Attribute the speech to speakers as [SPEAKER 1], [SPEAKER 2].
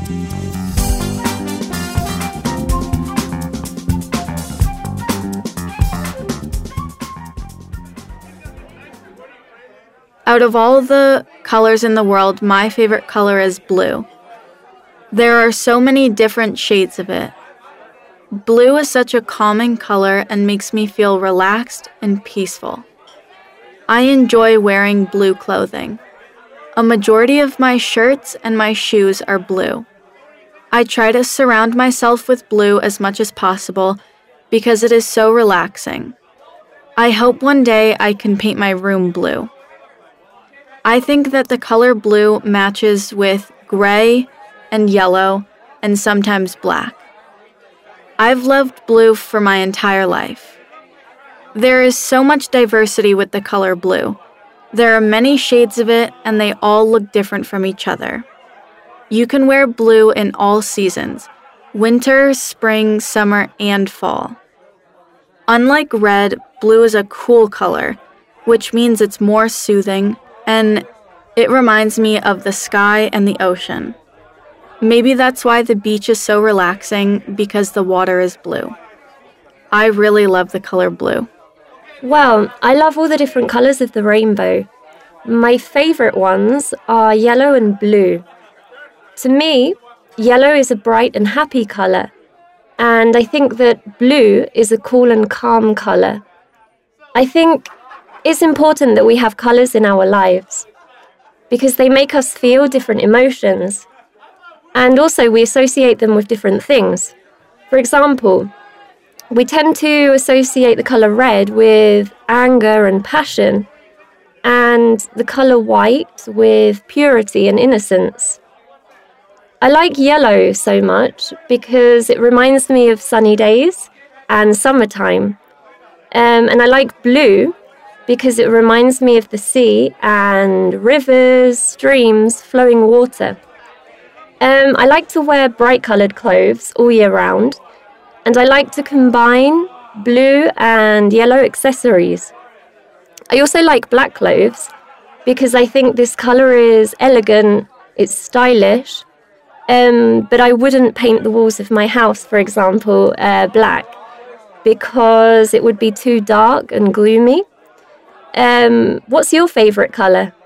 [SPEAKER 1] Out of all the colors in the world, my favorite color is blue. There are so many different shades of it. Blue is such a calming color and makes me feel relaxed and peaceful. I enjoy wearing blue clothing. A majority of my shirts and my shoes are blue. I try to surround myself with blue as much as possible because it is so relaxing. I hope one day I can paint my room blue. I think that the color blue matches with gray and yellow and sometimes black. I've loved blue for my entire life. There is so much diversity with the color blue. There are many shades of it, and they all look different from each other. You can wear blue in all seasons: winter, spring, summer, and fall. Unlike red, blue is a cool color, which means it's more soothing, and it reminds me of the sky and the ocean. Maybe that's why the beach is so relaxing, because the water is blue. I really love the color blue.
[SPEAKER 2] Well, I love all the different colours of the rainbow. My favourite ones are yellow and blue. To me, yellow is a bright and happy colour, and I think that blue is a cool and calm colour. I think it's important that we have colours in our lives because they make us feel different emotions, and also we associate them with different things. For example, we tend to associate the colour red with anger and passion, and the colour white with purity and innocence. I like yellow so much because it reminds me of sunny days and summertime. And I like blue because it reminds me of the sea and rivers, streams, flowing water. I like to wear bright coloured clothes all year round, and I like to combine blue and yellow accessories. I also like black clothes because I think this colour is elegant, it's stylish, but I wouldn't paint the walls of my house, for example, black because it would be too dark and gloomy. What's your favourite colour?